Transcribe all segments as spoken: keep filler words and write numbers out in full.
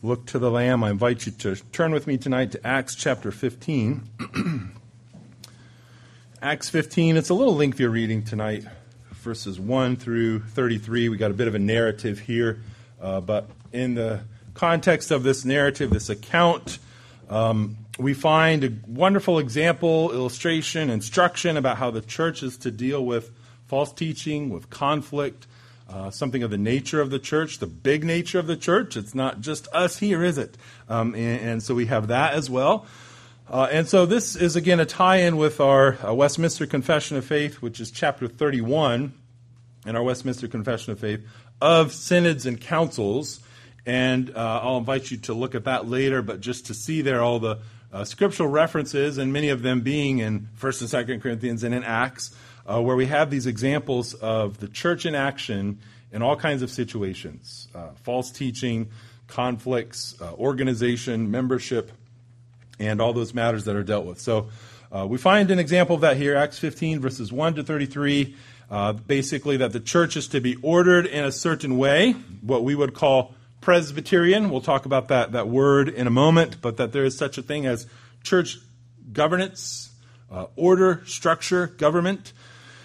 look to the Lamb, I invite you to turn with me tonight to Acts chapter fifteen. Acts fifteen, it's a little lengthier reading tonight, verses one through thirty-three. We got a bit of a narrative here, uh, but in the context of this narrative, this account, um, we find a wonderful example, illustration, instruction about how the church is to deal with false teaching, with conflict, uh, something of the nature of the church, the big nature of the church. It's not just us here, is it? Um, and, and so we have that as well. Uh, and so this is, again, a tie-in with our uh, Westminster Confession of Faith, which is chapter thirty-one in our Westminster Confession of Faith, of synods and councils. And uh, I'll invite you to look at that later, but just to see there all the uh, scriptural references, and many of them being in First and Second Corinthians and in Acts, uh, where we have these examples of the church in action in all kinds of situations, uh, false teaching, conflicts, uh, organization, membership, and all those matters that are dealt with. So uh, we find an example of that here, Acts fifteen, verses one to thirty-three, uh, basically that the church is to be ordered in a certain way, what we would call Presbyterian. We'll talk about that, that word in a moment, but that there is such a thing as church governance, uh, order, structure, government.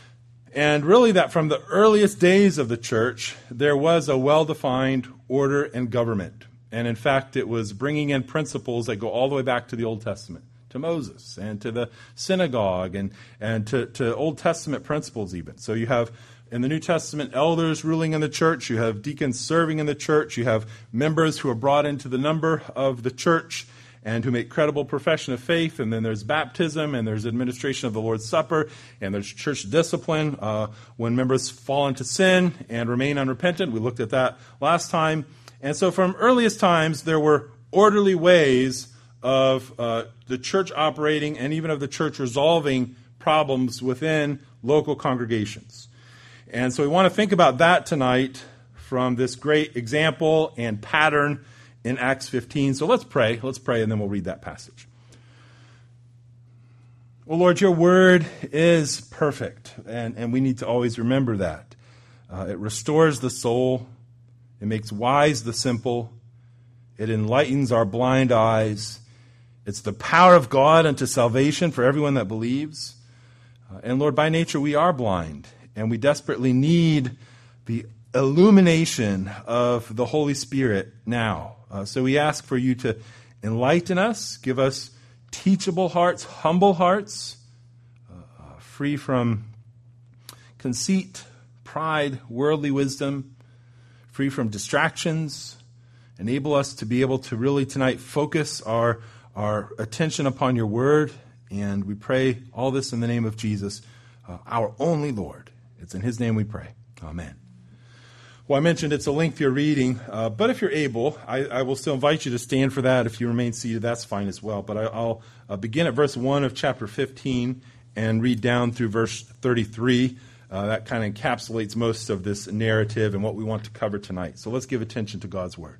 And really that from the earliest days of the church, there was a well-defined order and government. And in fact, it was bringing in principles that go all the way back to the Old Testament, to Moses and to the synagogue and, and to, to Old Testament principles even. So you have in the New Testament elders ruling in the church, you have deacons serving in the church, you have members who are brought into the number of the church and who make credible profession of faith, and then there's baptism, and there's administration of the Lord's Supper, and there's church discipline uh, when members fall into sin and remain unrepentant. We looked at that last time. And so from earliest times, there were orderly ways of uh, the church operating and even of the church resolving problems within local congregations. And so we want to think about that tonight from this great example and pattern in Acts fifteen. So let's pray. Let's pray, and then we'll read that passage. Well, Lord, your word is perfect, and, and we need to always remember that. Uh, it restores the soul. It makes wise the simple. It enlightens our blind eyes. It's the power of God unto salvation for everyone that believes. Uh, and Lord, by nature we are blind, and we desperately need the illumination of the Holy Spirit now. Uh, so we ask for you to enlighten us, give us teachable hearts, humble hearts, uh, free from conceit, pride, worldly wisdom, free from distractions. Enable us to be able to really tonight focus our, our attention upon your word. And we pray all this in the name of Jesus, uh, our only Lord. It's in his name we pray. Amen. Well, I mentioned it's a lengthier reading, uh, but if you're able, I, I will still invite you to stand for that. If you remain seated, that's fine as well. But I, I'll uh, begin at verse one of chapter fifteen and read down through verse thirty-three. Uh, that kind of encapsulates most of this narrative and what we want to cover tonight. So let's give attention to God's word.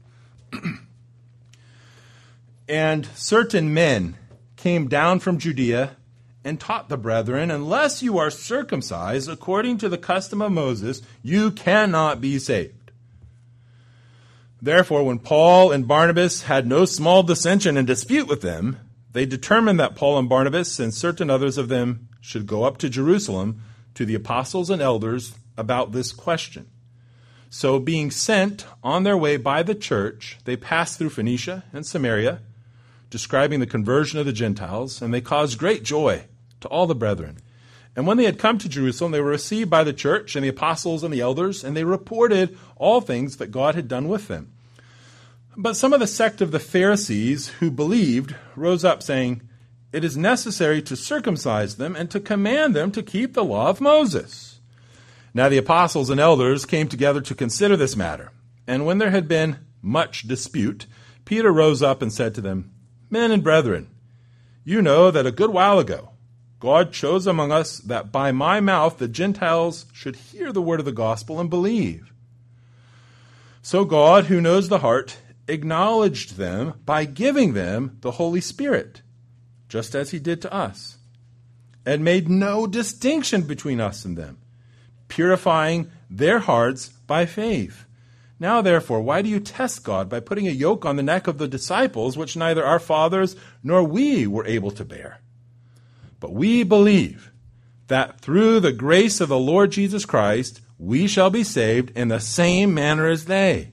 And certain men came down from Judea and taught the brethren, unless you are circumcised according to the custom of Moses, you cannot be saved. Therefore, when Paul and Barnabas had no small dissension and dispute with them, they determined that Paul and Barnabas and certain others of them should go up to Jerusalem to the apostles and elders about this question. So being sent on their way by the church, they passed through Phoenicia and Samaria, describing the conversion of the Gentiles, and they caused great joy to all the brethren. And when they had come to Jerusalem, they were received by the church and the apostles and the elders, and they reported all things that God had done with them. But some of the sect of the Pharisees who believed rose up, saying, it is necessary to circumcise them and to command them to keep the law of Moses. Now the apostles and elders came together to consider this matter. And when there had been much dispute, Peter rose up and said to them, men and brethren, you know that a good while ago God chose among us that by my mouth the Gentiles should hear the word of the gospel and believe. So God, who knows the heart, acknowledged them by giving them the Holy Spirit, just as he did to us, and made no distinction between us and them, purifying their hearts by faith. Now, therefore, why do you test God by putting a yoke on the neck of the disciples, which neither our fathers nor we were able to bear? But we believe that through the grace of the Lord Jesus Christ, we shall be saved in the same manner as they.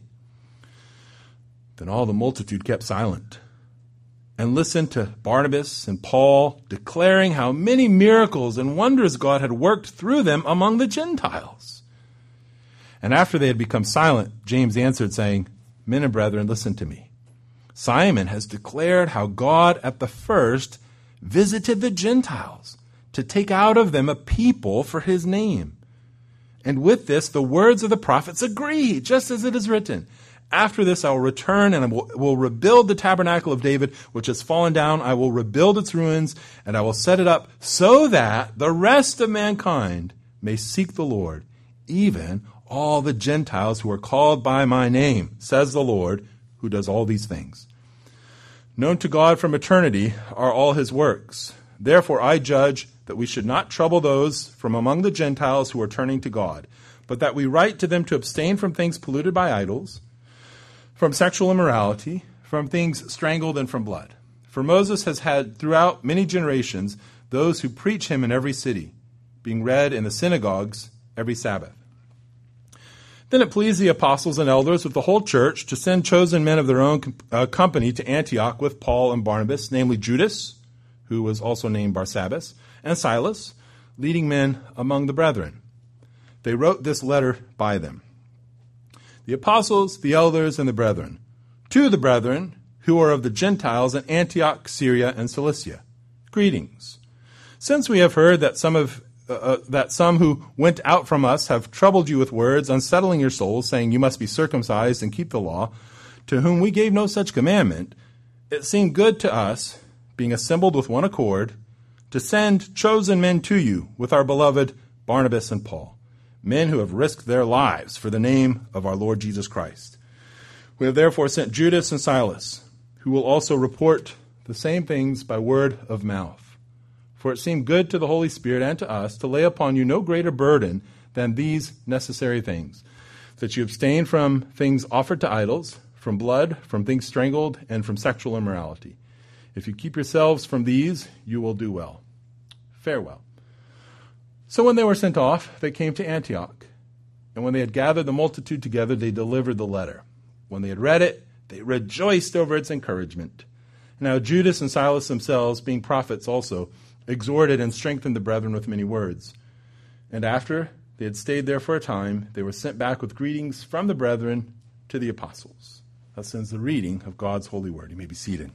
Then all the multitude kept silent and listened to Barnabas and Paul, declaring how many miracles and wonders God had worked through them among the Gentiles. And after they had become silent, James answered, saying, Men and brethren, listen to me. Simon has declared how God at the first visited the Gentiles to take out of them a people for his name. And with this, the words of the prophets agree, just as it is written. After this, I will return and I will, will rebuild the tabernacle of David, which has fallen down. I will rebuild its ruins, and I will set it up so that the rest of mankind may seek the Lord, even all the Gentiles who are called by my name, says the Lord, who does all these things. Known to God from eternity are all his works. Therefore I judge that we should not trouble those from among the Gentiles who are turning to God, but that we write to them to abstain from things polluted by idols, from sexual immorality, from things strangled, and from blood. For Moses has had throughout many generations those who preach him in every city, being read in the synagogues every Sabbath. Then it pleased the apostles and elders with the whole church to send chosen men of their own uh, company to Antioch with Paul and Barnabas, namely Judas, who was also named Barsabbas, and Silas, leading men among the brethren. They wrote this letter by them. The apostles, the elders, and the brethren, to the brethren who are of the Gentiles in Antioch, Syria, and Cilicia, greetings. Since we have heard that some of Uh, that some who went out from us have troubled you with words, unsettling your souls, saying you must be circumcised and keep the law, to whom we gave no such commandment, it seemed good to us, being assembled with one accord, to send chosen men to you with our beloved Barnabas and Paul, men who have risked their lives for the name of our Lord Jesus Christ. We have therefore sent Judas and Silas, who will also report the same things by word of mouth. For it seemed good to the Holy Spirit and to us to lay upon you no greater burden than these necessary things, that you abstain from things offered to idols, from blood, from things strangled, and from sexual immorality. If you keep yourselves from these, you will do well. Farewell. So when they were sent off, they came to Antioch. And when they had gathered the multitude together, they delivered the letter. When they had read it, they rejoiced over its encouragement. Now Judas and Silas themselves, being prophets also, exhorted and strengthened the brethren with many words. And after they had stayed there for a time, they were sent back with greetings from the brethren to the apostles. Thus ends the reading of God's holy word. You may be seated.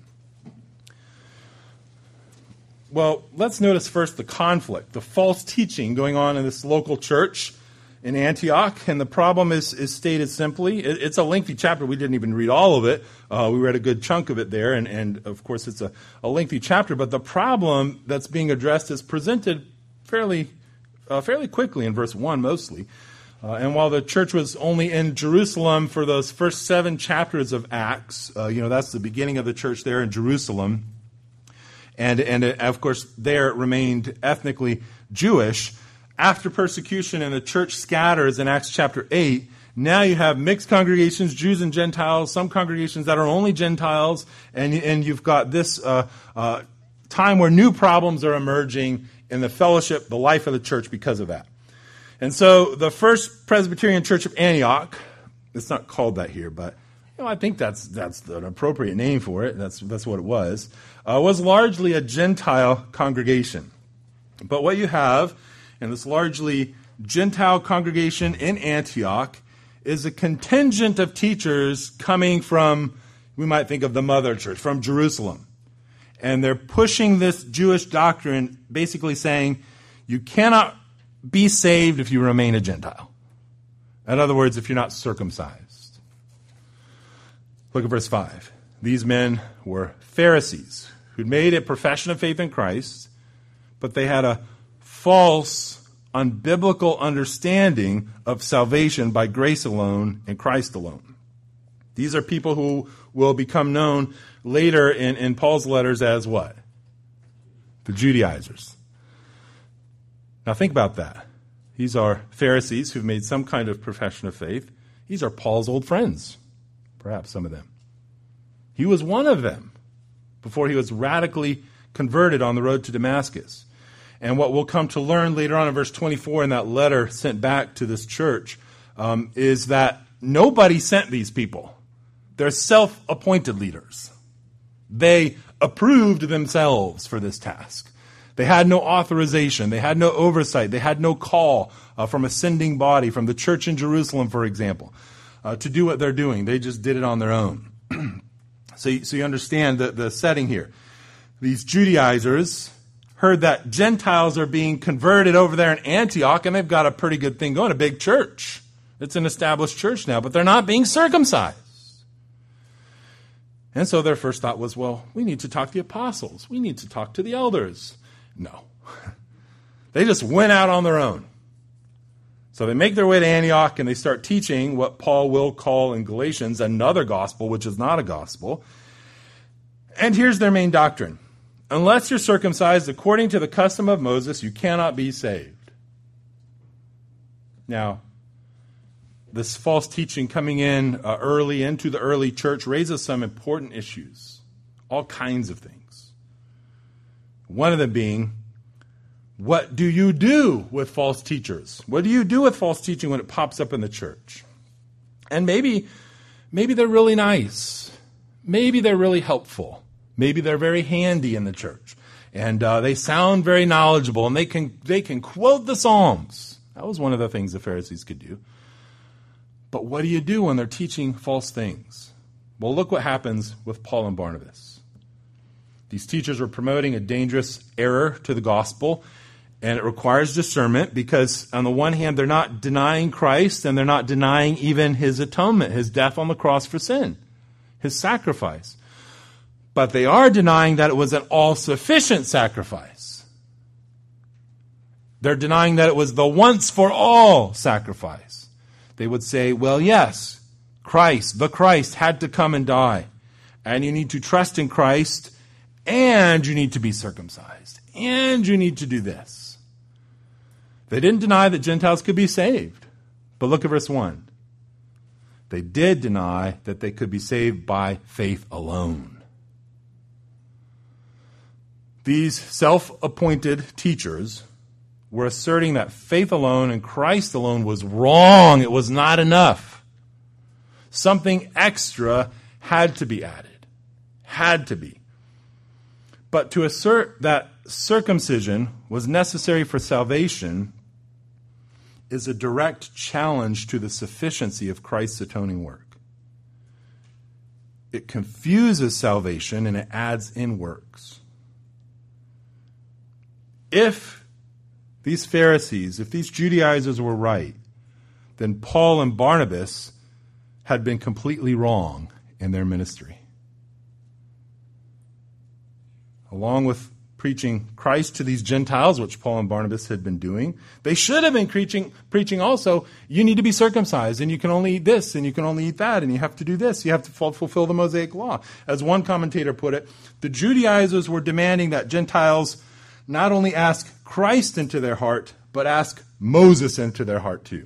Well, let's notice first the conflict, the false teaching going on in this local church in Antioch. And the problem is, is stated simply. It, it's a lengthy chapter. We didn't even read all of it. Uh, we read a good chunk of it there. And, and of course, it's a, a lengthy chapter. But the problem that's being addressed is presented fairly, uh, fairly quickly in verse one mostly. Uh, and while the church was only in Jerusalem for those first seven chapters of Acts, uh, you know, that's the beginning of the church there in Jerusalem. And, and it, of course, there it remained ethnically Jewish. After persecution and the church scatters in Acts chapter eight, now you have mixed congregations, Jews and Gentiles, some congregations that are only Gentiles, and, and you've got this uh, uh, time where new problems are emerging in the fellowship, the life of the church because of that. And so the first Presbyterian Church of Antioch, it's not called that here, but you know, I think that's that's an appropriate name for it. That's, that's what it was, uh, was largely a Gentile congregation. But what you have and this largely Gentile congregation in Antioch is a contingent of teachers coming from, we might think of the mother church, from Jerusalem. And they're pushing this Jewish doctrine, basically saying, you cannot be saved if you remain a Gentile. In other words, if you're not circumcised. Look at verse five. These men were Pharisees who'd made a profession of faith in Christ, but they had a false, unbiblical understanding of salvation by grace alone and Christ alone. These are people who will become known later in, in Paul's letters as what? The Judaizers. Now think about that. These are Pharisees who've made some kind of profession of faith. These are Paul's old friends, perhaps some of them. He was one of them before he was radically converted on the road to Damascus. And what we'll come to learn later on in verse twenty-four in that letter sent back to this church um, is that nobody sent these people. They're self-appointed leaders. They approved themselves for this task. They had no authorization. They had no oversight. They had no call uh, from a sending body, from the church in Jerusalem, for example, uh, to do what they're doing. They just did it on their own. so, you, so you understand the, the setting here. These Judaizers heard that Gentiles are being converted over there in Antioch, and they've got a pretty good thing going, a big church. It's an established church now, but they're not being circumcised. And so their first thought was, well, we need to talk to the apostles. We need to talk to the elders. No. They just went out on their own. So they make their way to Antioch and they start teaching what Paul will call in Galatians another gospel, which is not a gospel. And here's their main doctrine. Unless you're circumcised according to the custom of Moses, you cannot be saved. Now, this false teaching coming in uh, early into the early church raises some important issues, all kinds of things. One of them being, what do you do with false teachers? What do you do with false teaching when it pops up in the church? And maybe, maybe they're really nice. Maybe they're really helpful. Maybe they're very handy in the church. And uh, they sound very knowledgeable, and they can they can quote the Psalms. That was one of the things the Pharisees could do. But what do you do when they're teaching false things? Well, look what happens with Paul and Barnabas. These teachers were promoting a dangerous error to the gospel, and it requires discernment because, on the one hand, they're not denying Christ, and they're not denying even his atonement, his death on the cross for sin, his sacrifice. But they are denying that it was an all-sufficient sacrifice. They're denying that it was the once-for-all sacrifice. They would say, well, yes, Christ, the Christ, had to come and die. And you need to trust in Christ, and you need to be circumcised, and you need to do this. They didn't deny that Gentiles could be saved. But look at verse one. They did deny that they could be saved by faith alone. These self-appointed teachers were asserting that faith alone and Christ alone was wrong. It was not enough. Something extra had to be added. Had to be. But to assert that circumcision was necessary for salvation is a direct challenge to the sufficiency of Christ's atoning work. It confuses salvation and it adds in works. If these Pharisees, if these Judaizers were right, then Paul and Barnabas had been completely wrong in their ministry. Along with preaching Christ to these Gentiles, which Paul and Barnabas had been doing, they should have been preaching, preaching also, you need to be circumcised, and you can only eat this, and you can only eat that, and you have to do this. You have to fulfill the Mosaic law. As one commentator put it, the Judaizers were demanding that Gentiles not only ask Christ into their heart, but ask Moses into their heart too.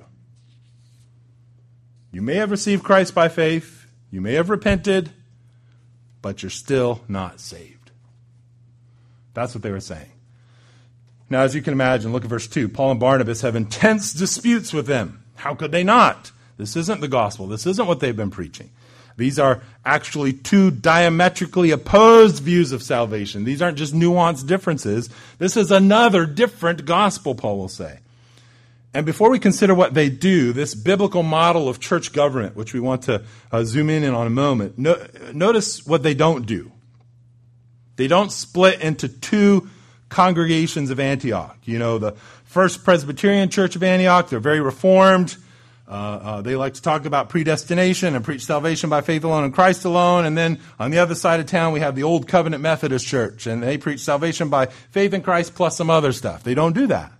You may have received Christ by faith, you may have repented, but you're still not saved. That's what they were saying. Now, as you can imagine, look at verse two. Paul and Barnabas have intense disputes with them. How could they not? This isn't the gospel. This isn't what they've been preaching. These are actually two diametrically opposed views of salvation. These aren't just nuanced differences. This is another different gospel, Paul will say. And before we consider what they do, this biblical model of church government, which we want to uh, zoom in on in a moment, no, notice what they don't do. They don't split into two congregations of Antioch. You know, the First Presbyterian Church of Antioch, they're very reformed. Uh, uh, they like to talk about predestination and preach salvation by faith alone and Christ alone. And then on the other side of town, we have the Old Covenant Methodist Church, and they preach salvation by faith in Christ plus some other stuff. They don't do that.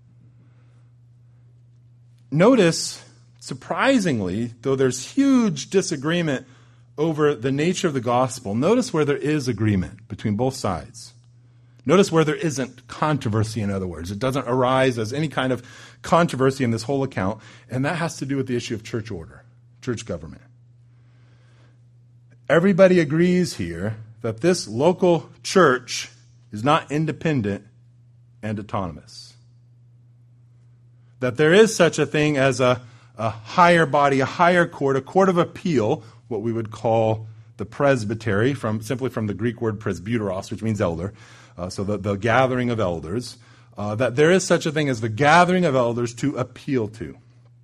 Notice, surprisingly, though there's huge disagreement over the nature of the gospel, notice where there is agreement between both sides. Notice where there isn't controversy, in other words. It doesn't arise as any kind of controversy in this whole account, and that has to do with the issue of church order. church government. Everybody agrees here that this local church is not independent and autonomous. That there is such a thing as a, a higher body, a higher court, a court of appeal, what we would call the presbytery, from simply from the Greek word presbyteros, which means elder, uh, so the, the gathering of elders, uh, that there is such a thing as the gathering of elders to appeal to.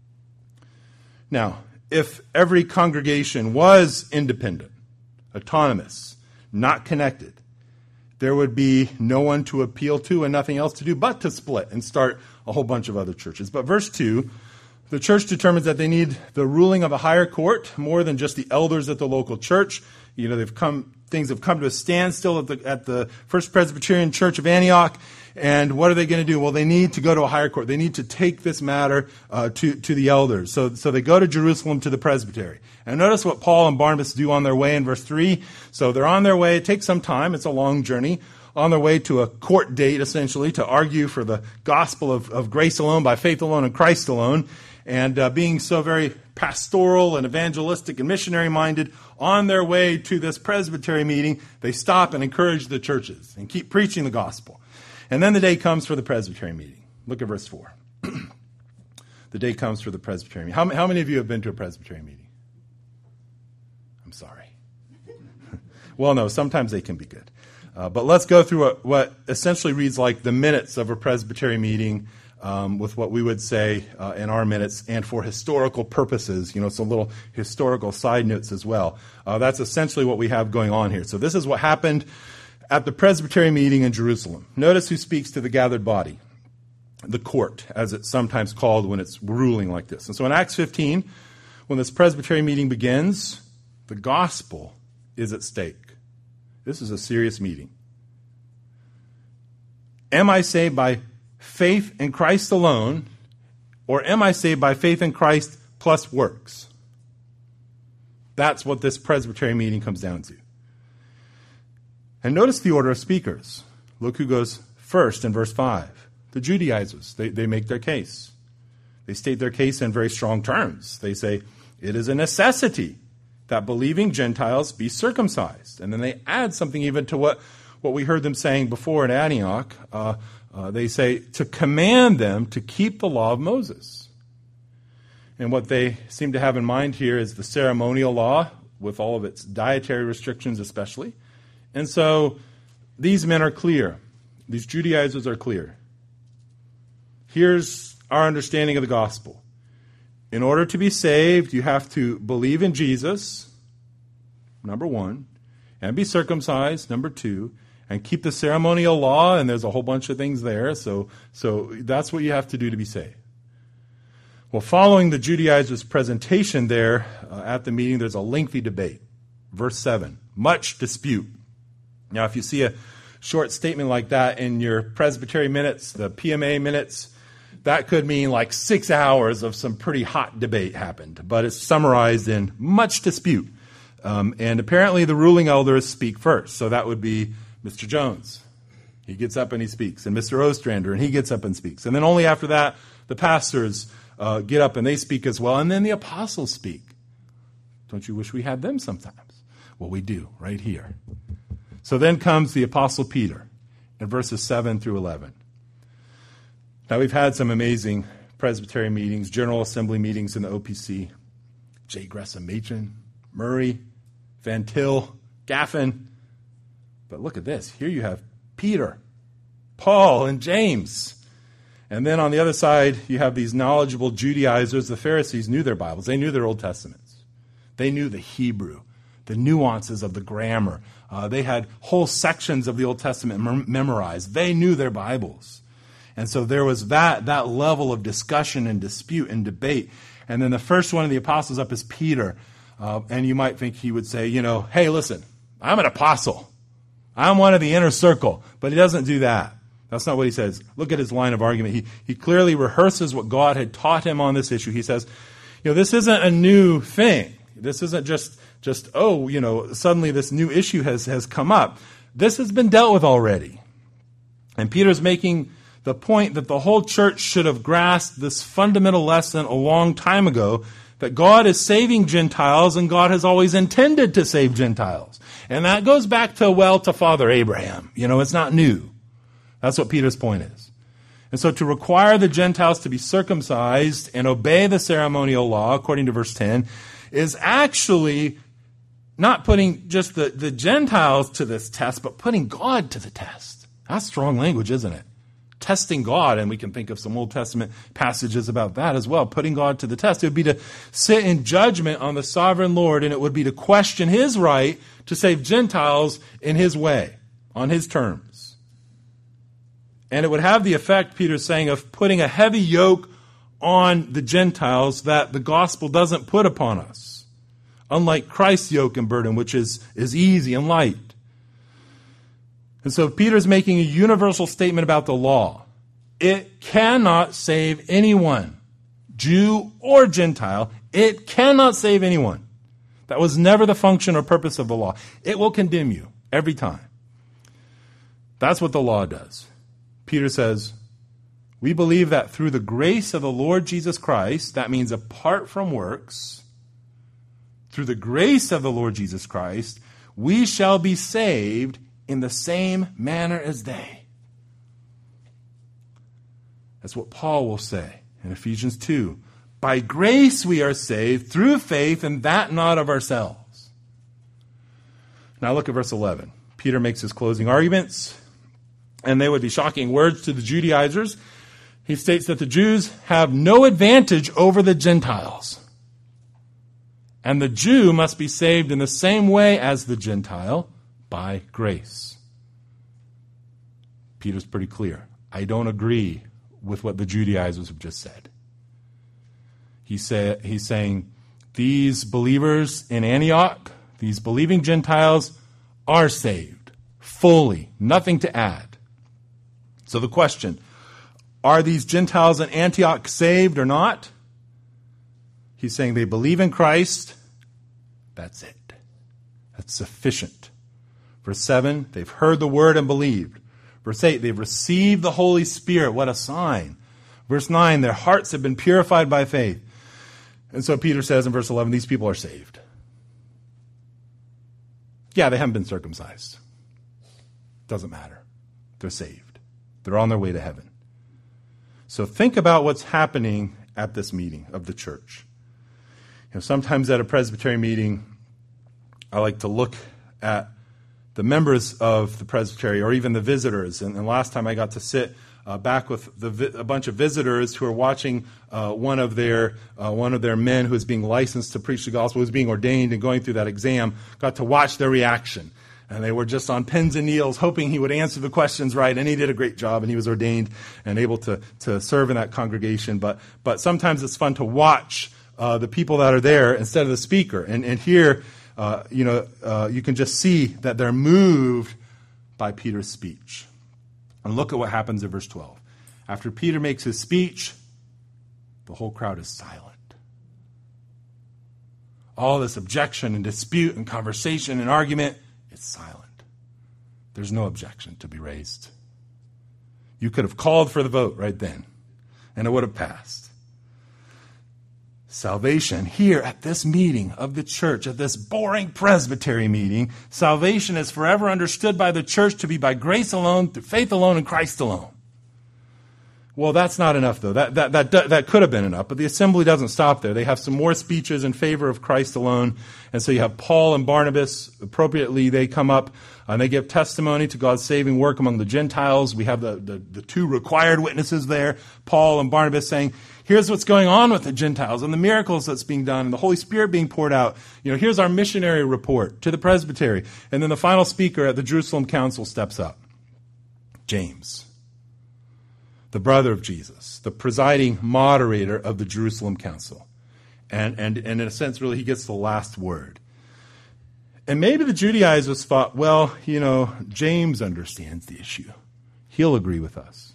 Now, if every congregation was independent, autonomous, not connected, there would be no one to appeal to and nothing else to do but to split and start a whole bunch of other churches. But verse two, the church determines that they need the ruling of a higher court more than just the elders at the local church. You know, they've come, things have come to a standstill at the, at the First Presbyterian Church of Antioch. And what are they going to do? Well, they need to go to a higher court. They need to take this matter uh, to, to the elders. So, so they go to Jerusalem to the presbytery. And notice what Paul and Barnabas do on their way in verse three. So they're on their way. It takes some time. It's a long journey. On their way to a court date, essentially, to argue for the gospel of, of grace alone, by faith alone, and Christ alone. And uh, being so very pastoral and evangelistic and missionary-minded, on their way to this presbytery meeting, they stop and encourage the churches and keep preaching the gospel. And then the day comes for the presbytery meeting. Look at verse four. The day comes for the presbytery meeting. How, how many of you have been to a presbytery meeting? I'm sorry. Well, no, sometimes they can be good. Uh, but let's go through what, what essentially reads like the minutes of a presbytery meeting, um, with what we would say uh, in our minutes, and for historical purposes, you know, some little historical side notes as well. Uh, that's essentially what we have going on here. So this is what happened at the presbytery meeting in Jerusalem. Notice who speaks to the gathered body. The court, as it's sometimes called when it's ruling like this. And so in Acts fifteen, when this presbytery meeting begins, the gospel is at stake. This is a serious meeting. Am I saved by faith in Christ alone, or am I saved by faith in Christ plus works? That's what this presbytery meeting comes down to. And notice the order of speakers. Look who goes first in verse five. The Judaizers, they, they make their case. They state their case in very strong terms. They say, it is a necessity that believing Gentiles be circumcised. And then they add something even to what, what we heard them saying before in Antioch. Uh, uh, they say, to command them to keep the law of Moses. And what they seem to have in mind here is the ceremonial law, with all of its dietary restrictions especially. And so these men are clear. These Judaizers are clear. Here's our understanding of the gospel. In order to be saved, you have to believe in Jesus, number one, and be circumcised, number two, and keep the ceremonial law, and there's a whole bunch of things there. So, so that's what you have to do to be saved. Well, following the Judaizers' presentation there uh, at the meeting, there's a lengthy debate. Verse seven, much dispute. Now, if you see a short statement like that in your presbytery minutes, the P M A minutes, that could mean like six hours of some pretty hot debate happened. But it's summarized in much dispute. Um, and apparently the ruling elders speak first. So that would be Mister Jones. He gets up and he speaks. And Mister Ostrander, and he gets up and speaks. And then only after that, the pastors uh, get up and they speak as well. And then the apostles speak. Don't you wish we had them sometimes? Well, we do, right here. So then comes the Apostle Peter in verses seven through eleven. Now, we've had some amazing presbytery meetings, General Assembly meetings in the O P C. J. Gresham Machen, Murray, Van Til, Gaffin. But look at this. Here you have Peter, Paul, and James. And then on the other side, you have these knowledgeable Judaizers. The Pharisees knew their Bibles. They knew their Old Testaments. They knew the Hebrew, the nuances of the grammar. Uh, they had whole sections of the Old Testament mem- memorized. They knew their Bibles. And so there was that, that level of discussion and dispute and debate. And then the first one of the apostles up is Peter. Uh, and you might think he would say, you know, hey, listen, I'm an apostle. I'm one of the inner circle. But he doesn't do that. That's not what he says. Look at his line of argument. He, he clearly rehearses what God had taught him on this issue. He says, you know, this isn't a new thing. This isn't just, just oh, you know, suddenly this new issue has, has come up. This has been dealt with already. And Peter's making the point that the whole church should have grasped this fundamental lesson a long time ago, that God is saving Gentiles and God has always intended to save Gentiles. And that goes back to, well, to Father Abraham. You know, it's not new. That's what Peter's point is. And so to require the Gentiles to be circumcised and obey the ceremonial law, according to verse ten, is actually not putting just the, the Gentiles to this test, but putting God to the test. That's strong language, isn't it? Testing God, and we can think of some Old Testament passages about that as well, putting God to the test. It would be to sit in judgment on the sovereign Lord, and it would be to question his right to save Gentiles in his way, on his terms. And it would have the effect, Peter's saying, of putting a heavy yoke on the Gentiles that the gospel doesn't put upon us, unlike Christ's yoke and burden, which is, is easy and light. And so Peter's making a universal statement about the law. It cannot save anyone, Jew or Gentile. It cannot save anyone. That was never the function or purpose of the law. It will condemn you every time. That's what the law does. Peter says, we believe that through the grace of the Lord Jesus Christ, that means apart from works, through the grace of the Lord Jesus Christ, we shall be saved in the same manner as they. That's what Paul will say in Ephesians two. By grace we are saved through faith, and that not of ourselves. Now look at verse eleven. Peter makes his closing arguments, and they would be shocking words to the Judaizers. He states that the Jews have no advantage over the Gentiles. And the Jew must be saved in the same way as the Gentile, by grace. Peter's pretty clear. I don't agree with what the Judaizers have just said. He say, he's saying these believers in Antioch, these believing Gentiles, are saved fully, nothing to add. So the question, are these Gentiles in Antioch saved or not? He's saying they believe in Christ. That's it. That's sufficient. Verse seven, they've heard the word and believed. Verse eight, they've received the Holy Spirit. What a sign. Verse nine, their hearts have been purified by faith. And so Peter says in verse eleven, these people are saved. Yeah, they haven't been circumcised. Doesn't matter. They're saved. They're on their way to heaven. So think about what's happening at this meeting of the church. You know, sometimes at a Presbyterian meeting, I like to look at the members of the presbytery or even the visitors. And, and last time I got to sit uh, back with the vi- a bunch of visitors who are watching uh, one of their uh, one of their men who is being licensed to preach the gospel, who's being ordained and going through that exam, got to watch their reaction. And they were just on pins and needles hoping he would answer the questions right. And he did a great job, and he was ordained and able to, to serve in that congregation. But but sometimes it's fun to watch uh, the people that are there instead of the speaker. And, and here, Uh, you know, uh, you can just see that they're moved by Peter's speech. And look at what happens in verse twelve. After Peter makes his speech, the whole crowd is silent. All this objection and dispute and conversation and argument, it's silent. There's no objection to be raised. You could have called for the vote right then, and it would have passed. Salvation, here at this meeting of the church, at this boring presbytery meeting, salvation is forever understood by the church to be by grace alone, through faith alone, in Christ alone. Well, that's not enough, though. That, that, that, that could have been enough, but the assembly doesn't stop there. They have some more speeches in favor of Christ alone. And so you have Paul and Barnabas. Appropriately, they come up and they give testimony to God's saving work among the Gentiles. We have the, the, the two required witnesses there, Paul and Barnabas, saying, here's what's going on with the Gentiles and the miracles that's being done and the Holy Spirit being poured out. You know, here's our missionary report to the presbytery. And then the final speaker at the Jerusalem Council steps up. James, the brother of Jesus, the presiding moderator of the Jerusalem Council. And, and, and in a sense, really, he gets the last word. And maybe the Judaizers thought, well, you know, James understands the issue. He'll agree with us.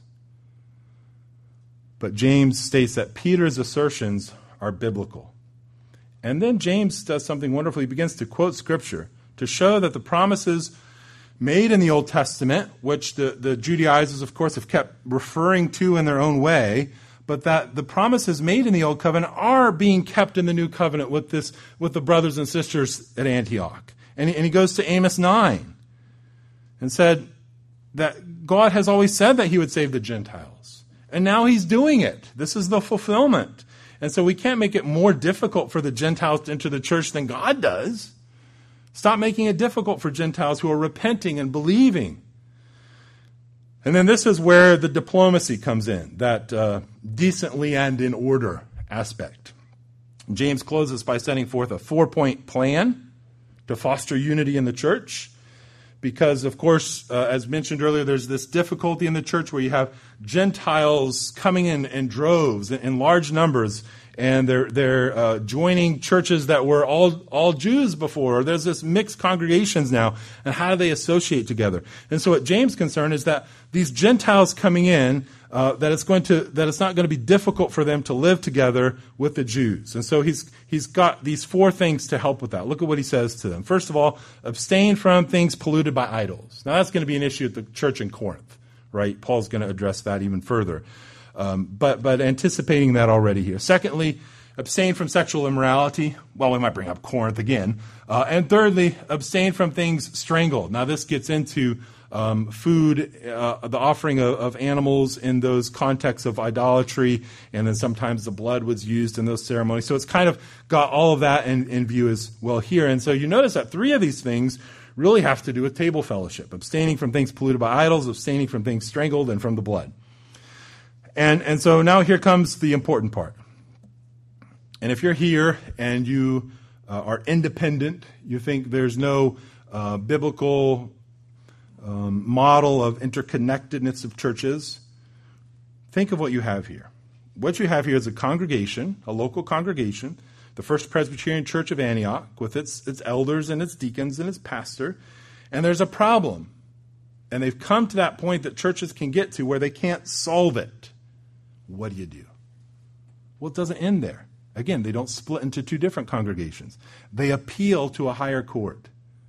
But James states that Peter's assertions are biblical. And then James does something wonderful. He begins to quote Scripture to show that the promises made in the Old Testament, which the, the Judaizers, of course, have kept referring to in their own way, but that the promises made in the Old Covenant are being kept in the New Covenant with this, with the brothers and sisters at Antioch. And he, and he goes to Amos nine and said that God has always said that he would save the Gentiles. And now he's doing it. This is the fulfillment. And so we can't make it more difficult for the Gentiles to enter the church than God does. Stop making it difficult for Gentiles who are repenting and believing. And then this is where the diplomacy comes in, that uh, decently and in order aspect. James closes by setting forth a four-point plan to foster unity in the church. Because, of course, uh, as mentioned earlier, there's this difficulty in the church where you have Gentiles coming in in droves, in large numbers, and they're they're uh, joining churches that were all all Jews before. There's this mixed congregations now, and how do they associate together? And so, what James' concern is that these Gentiles coming in, uh, that it's going to that it's not going to be difficult for them to live together with the Jews. And so he's he's got these four things to help with that. Look at what he says to them. First of all, abstain from things polluted by idols. Now that's going to be an issue at the church in Corinth, right? Paul's going to address that even further. Um, but but anticipating that already here. Secondly, abstain from sexual immorality. Well, we might bring up Corinth again. Uh, and thirdly, abstain from things strangled. Now this gets into um, food, uh, the offering of, of animals in those contexts of idolatry, and then sometimes the blood was used in those ceremonies. So it's kind of got all of that in, in view as well here. And so you notice that three of these things really have to do with table fellowship. Abstaining from things polluted by idols, abstaining from things strangled, and from the blood. And and so now here comes the important part. And if you're here and you uh, are independent, you think there's no uh, biblical um, model of interconnectedness of churches, think of what you have here. What you have here is a congregation, a local congregation, the First Presbyterian Church of Antioch, with its its elders and its deacons and its pastor, and there's a problem. And they've come to that point that churches can get to where they can't solve it. What do you do? Well, it doesn't end there. Again, they don't split into two different congregations. They appeal to a higher court.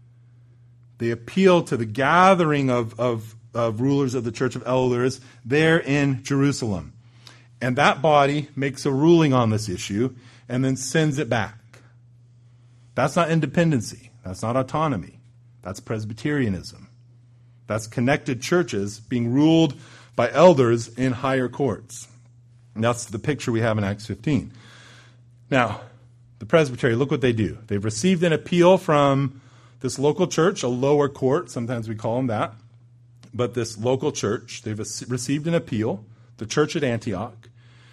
They appeal to the gathering of, of, of rulers of the Church of Elders there in Jerusalem. And that body makes a ruling on this issue and then sends it back. That's not independency. That's not autonomy. That's Presbyterianism. That's connected churches being ruled by elders in higher courts. And that's the picture we have in Acts fifteen. Now, the presbytery, look what they do. They've received an appeal from this local church, a lower court, sometimes we call them that, but this local church, they've received an appeal, the church at Antioch.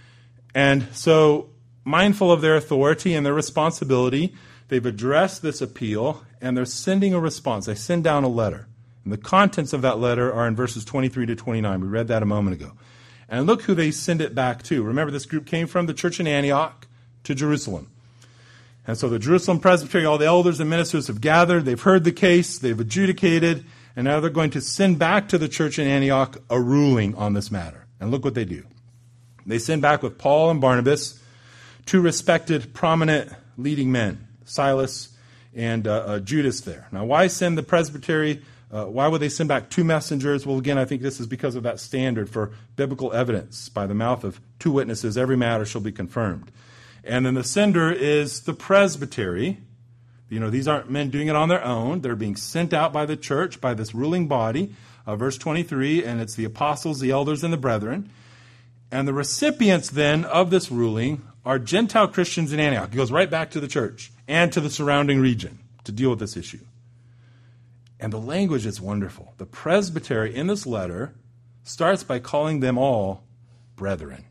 And so, mindful of their authority and their responsibility, they've addressed this appeal, and they're sending a response. They send down a letter. And the contents of that letter are in verses twenty-three to twenty-nine. We read that a moment ago. And look who they send it back to. Remember, this group came from the church in Antioch to Jerusalem. And so the Jerusalem Presbytery, all the elders and ministers have gathered. They've heard the case. They've adjudicated. And now they're going to send back to the church in Antioch a ruling on this matter. And look what they do. They send back with Paul and Barnabas, two respected, prominent, leading men, Silas and uh, uh, Judas there. Now, why send the presbytery? Uh, why would they send back two messengers? Well, again, I think this is because of that standard for biblical evidence. By the mouth of two witnesses, every matter shall be confirmed. And then the sender is the presbytery. You know, these aren't men doing it on their own. They're being sent out by the church, by this ruling body. Uh, verse twenty-three, and it's the apostles, the elders, and the brethren. And the recipients then of this ruling are Gentile Christians in Antioch. It goes right back to the church and to the surrounding region to deal with this issue. And the language is wonderful. The presbytery in this letter starts by calling them all brethren.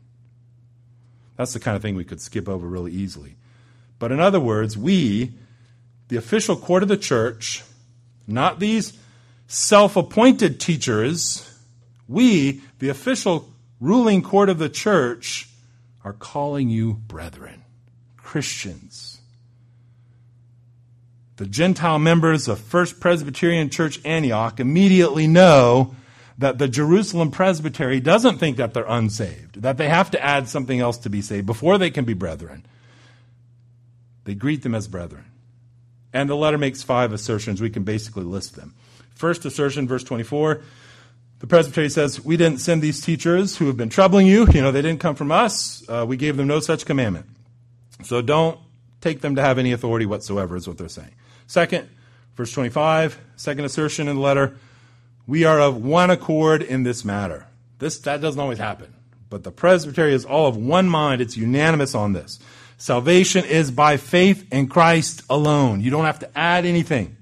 That's the kind of thing we could skip over really easily. But in other words, we, the official court of the church, not these self-appointed teachers, we, the official ruling court of the church, are calling you brethren, Christians. The Gentile members of First Presbyterian Church Antioch immediately know that the Jerusalem Presbytery doesn't think that they're unsaved, that they have to add something else to be saved before they can be brethren. They greet them as brethren. And the letter makes five assertions. We can basically list them. First assertion, verse twenty-four, The presbytery says, we didn't send these teachers who have been troubling you. You know, they didn't come from us. Uh, we gave them no such commandment. So don't take them to have any authority whatsoever, is what they're saying. Second, verse twenty-five, second assertion in the letter, we are of one accord in this matter. This, that doesn't always happen. But the presbytery is all of one mind. It's unanimous on this. Salvation is by faith in Christ alone. You don't have to add anything.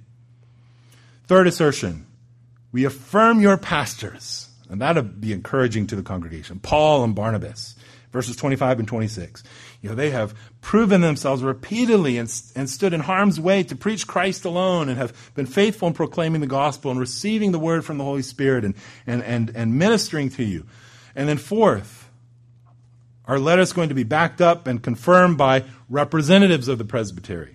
Third assertion, we affirm your pastors. And that would be encouraging to the congregation. Paul and Barnabas, verses twenty-five and twenty-six. You know, they have proven themselves repeatedly and, and stood in harm's way to preach Christ alone and have been faithful in proclaiming the gospel and receiving the word from the Holy Spirit and, and, and, and ministering to you. And then fourth, our letter is going to be backed up and confirmed by representatives of the presbytery.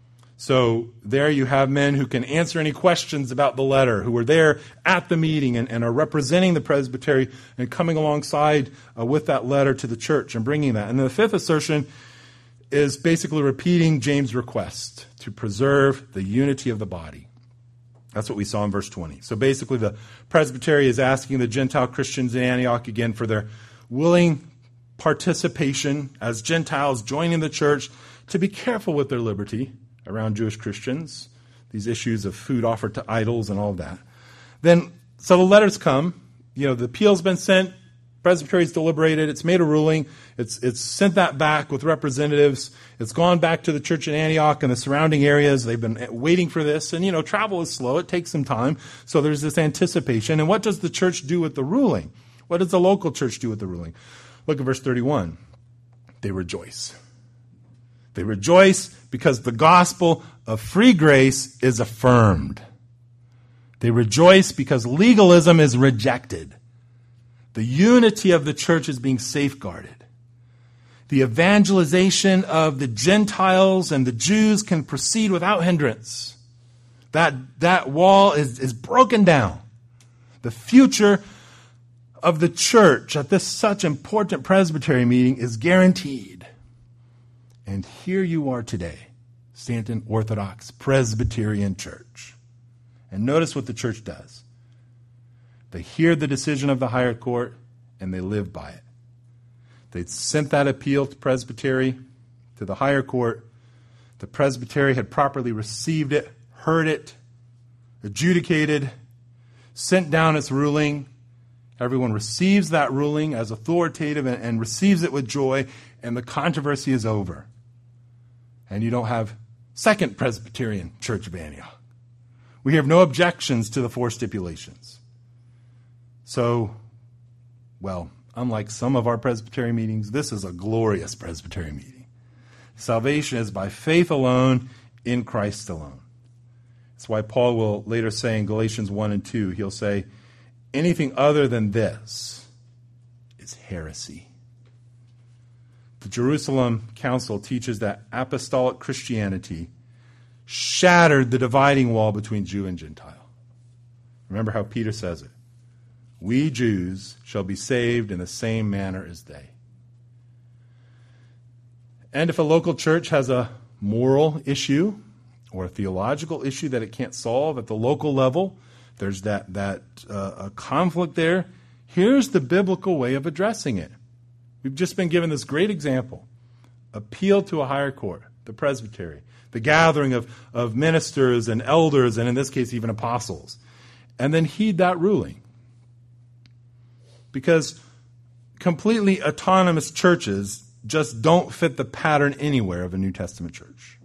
So there you have men who can answer any questions about the letter, who were there at the meeting and, and are representing the presbytery and coming alongside uh, with that letter to the church and bringing that. And then the fifth assertion is basically repeating James' request to preserve the unity of the body. That's what we saw in verse twenty. So basically the presbytery is asking the Gentile Christians in Antioch again for their willing participation as Gentiles joining the church to be careful with their liberty around Jewish Christians, these issues of food offered to idols and all of that. Then, so the letters come, you know, the appeal's been sent, presbytery's deliberated, it's made a ruling, it's it's sent that back with representatives, it's gone back to the church in Antioch and the surrounding areas, they've been waiting for this, and you know, travel is slow, it takes some time, so there's this anticipation. And what does the church do with the ruling? What does the local church do with the ruling? Look at verse thirty-one. They rejoice. They rejoice because the gospel of free grace is affirmed. They rejoice because legalism is rejected. The unity of the church is being safeguarded. The evangelization of the Gentiles and the Jews can proceed without hindrance. That, that wall is, is broken down. The future of the church at this such important presbytery meeting is guaranteed. And here you are today, Stanton Orthodox Presbyterian Church. And notice what the church does. They hear the decision of the higher court and they live by it. They sent that appeal to presbytery, to the higher court. The presbytery had properly received it, heard it, adjudicated, sent down its ruling. Everyone receives that ruling as authoritative and, and receives it with joy, and the controversy is over. And you don't have Second Presbyterian Church of Antioch. We have no objections to the four stipulations. So, well, unlike some of our presbytery meetings, this is a glorious presbytery meeting. Salvation is by faith alone, in Christ alone. That's why Paul will later say in Galatians one and two, he'll say, anything other than this is heresy. The Jerusalem Council teaches that apostolic Christianity shattered the dividing wall between Jew and Gentile. Remember how Peter says it. We Jews shall be saved in the same manner as they. And if a local church has a moral issue or a theological issue that it can't solve at the local level, there's that, that uh, a conflict there, here's the biblical way of addressing it. We've just been given this great example. Appeal to a higher court, the presbytery, the gathering of, of ministers and elders, and in this case even apostles. And then heed that ruling. Because completely autonomous churches just don't fit the pattern anywhere of a New Testament church.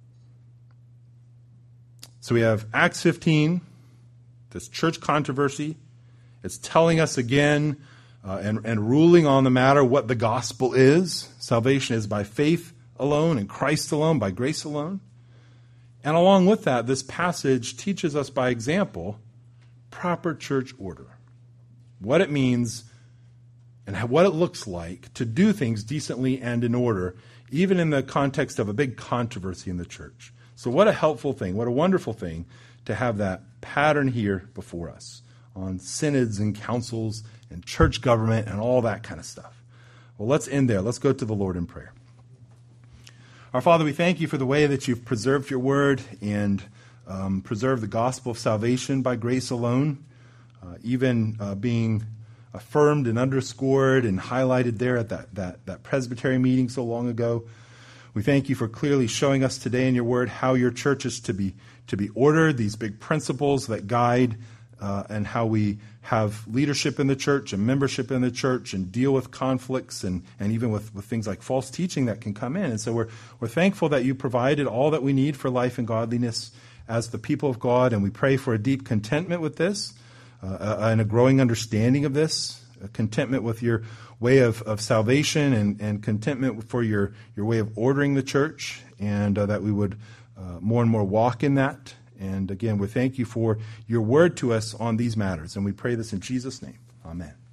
So we have Acts fifteen, this church controversy. It's telling us again uh, and, and ruling on the matter what the gospel is. Salvation is by faith alone, in Christ alone, by grace alone. And along with that, this passage teaches us by example proper church order. What it means and what it looks like to do things decently and in order, even in the context of a big controversy in the church. So what a helpful thing, what a wonderful thing to have that pattern here before us on synods and councils and church government and all that kind of stuff. Well, let's end there. Let's go to the Lord in prayer. Our Father, we thank you for the way that you've preserved your word and um, preserved the gospel of salvation by grace alone. uh, even uh, being affirmed and underscored and highlighted there at that, that, that presbytery meeting so long ago. We thank you for clearly showing us today in your word how your church is to be to be ordered, these big principles that guide uh, and how we have leadership in the church and membership in the church and deal with conflicts and, and even with, with things like false teaching that can come in. And so we're we're thankful that you provided all that we need for life and godliness as the people of God, and we pray for a deep contentment with this uh, and a growing understanding of this, a contentment with your way of, of salvation and, and contentment for your, your way of ordering the church, and uh, that we would uh, more and more walk in that. And again, we thank you for your word to us on these matters, and we pray this in Jesus' name. Amen.